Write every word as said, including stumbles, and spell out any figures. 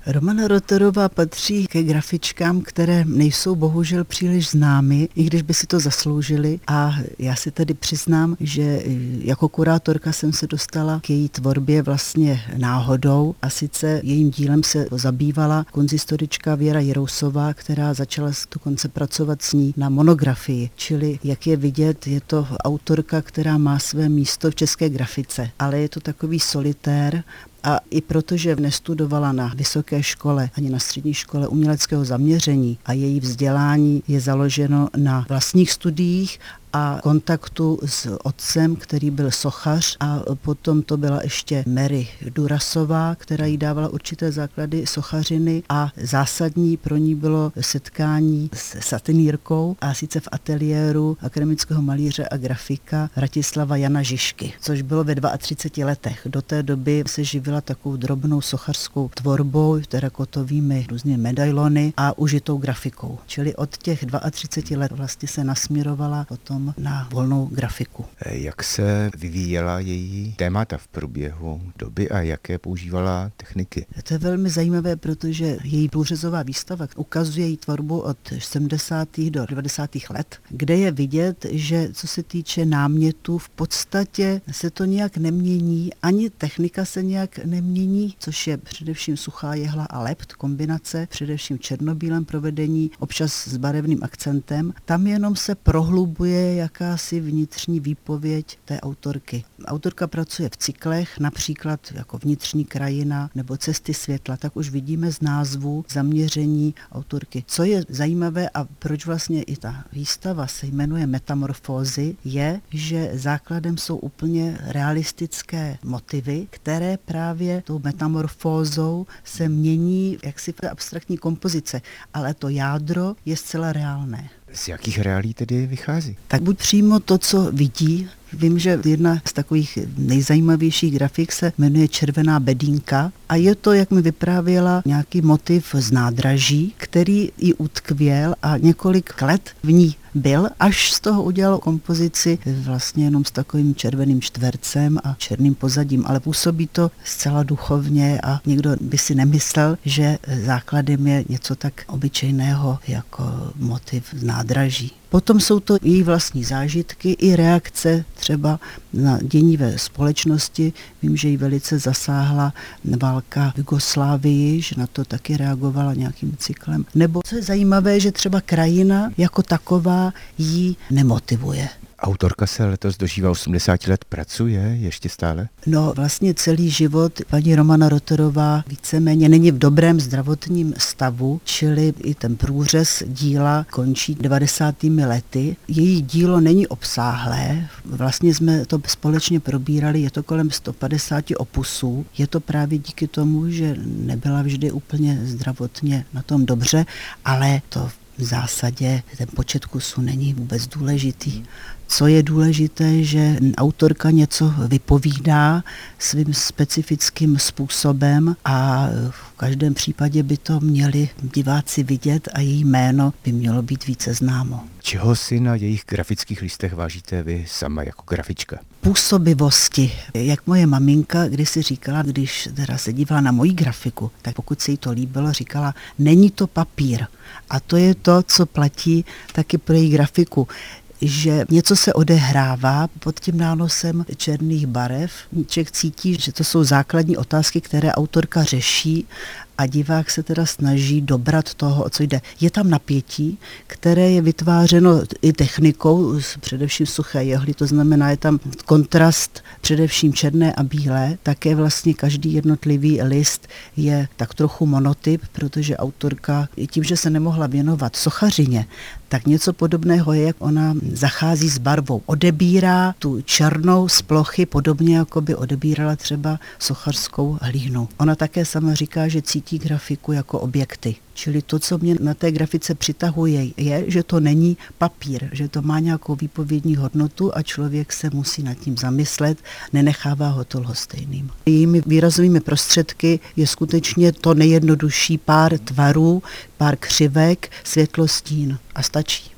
Romana Rotorová patří ke grafičkám, které nejsou bohužel příliš známy, i když by si to zasloužily. A já si tedy přiznám, že jako kurátorka jsem se dostala k její tvorbě vlastně náhodou a sice jejím dílem se zabývala kunsthistorička Věra Jirousová, která začala dokonce pracovat s ní na monografii. Čili, jak je vidět, je to autorka, která má své místo v české grafice, ale je to takový solitér. A i protože nestudovala na vysoké škole ani na střední škole uměleckého zaměření a její vzdělání je založeno na vlastních studiích a kontaktu s otcem, který byl sochař, a potom to byla ještě Mary Durasová, která jí dávala určité základy sochařiny, a zásadní pro ní bylo setkání s satinýrkou, a sice v ateliéru akademického malíře a grafika Vratislava Jana Žižky, což bylo ve třiceti dvou letech. Do té doby se živila takovou drobnou sochařskou tvorbou, terakotovými různými medailony a užitou grafikou. Čili od těch třiceti dvou let vlastně se nasměrovala potom na volnou grafiku. Jak se vyvíjela její témata v průběhu doby a jaké používala techniky? To je velmi zajímavé, protože její průřezová výstava ukazuje její tvorbu od sedmdesátých do devadesátých let, kde je vidět, že co se týče námětu, v podstatě se to nějak nemění, ani technika se nějak nemění, což je především suchá jehla a lept, kombinace, především v černobílém provedení, občas s barevným akcentem. Tam jenom se prohlubuje jakási vnitřní výpověď té autorky. Autorka pracuje v cyklech, například jako Vnitřní krajina nebo Cesty světla, tak už vidíme z názvu zaměření autorky. Co je zajímavé a proč vlastně i ta výstava se jmenuje Metamorfózy, je, že základem jsou úplně realistické motivy, které právě tou metamorfózou se mění jaksi v abstraktní kompozice, ale to jádro je zcela reálné. Z jakých reálí tedy vychází? Tak buď přímo to, co vidí. Vím, že jedna z takových nejzajímavějších grafik se jmenuje Červená bedínka a je to, jak mi vyprávěla, nějaký motiv z nádraží, který ji utkvěl a několik let v ní byl, až z toho udělal kompozici vlastně jenom s takovým červeným čtvercem a černým pozadím, ale působí to zcela duchovně a nikdo by si nemyslel, že základem je něco tak obyčejného jako motiv z nádraží. Potom jsou to její vlastní zážitky i reakce třeba na dění ve společnosti. Vím, že ji velice zasáhla válka v Jugoslávii, že na to taky reagovala nějakým cyklem. Nebo co je zajímavé, že třeba krajina jako taková jí nemotivuje. Autorka se letos dožívá osmdesáti let, pracuje ještě stále? No vlastně celý život paní Romana Rotorová víceméně není v dobrém zdravotním stavu, čili i ten průřez díla končí devadesátými lety. Její dílo není obsáhlé, vlastně jsme to společně probírali, je to kolem sto padesát opusů. Je to právě díky tomu, že nebyla vždy úplně zdravotně na tom dobře, ale to v zásadě ten počet kusů není vůbec důležitý. Co je důležité, že autorka něco vypovídá svým specifickým způsobem a v každém případě by to měli diváci vidět a její jméno by mělo být více známo. Čeho si na jejich grafických listech vážíte vy sama jako grafička? Působivosti. Jak moje maminka kdysi říkala, když teda se dívala na moji grafiku, tak pokud se jí to líbilo, říkala, není to papír. A to je to, co platí taky pro její grafiku, že něco se odehrává pod tím nánosem černých barev. Člověk cítí, že to jsou základní otázky, které autorka řeší a divák se teda snaží dobrat toho, o co jde. Je tam napětí, které je vytvářeno i technikou, především suché jehly, to znamená, je tam kontrast především černé a bílé. Také vlastně každý jednotlivý list je tak trochu monotyp, protože autorka tím, že se nemohla věnovat sochařině, tak něco podobného je, jak ona zachází s barvou. Odebírá tu černou z plochy, podobně jako by odebírala třeba sochařskou hlínu. Ona také sama říká, že cítí grafiku jako objekty. Čili to, co mě na té grafice přitahuje, je, že to není papír, že to má nějakou výpovědní hodnotu a člověk se musí nad tím zamyslet, nenechává ho to lhostejným. Jejími výrazovými prostředky je skutečně to nejjednodušší pár tvarů, pár křivek, světlostín a stačí.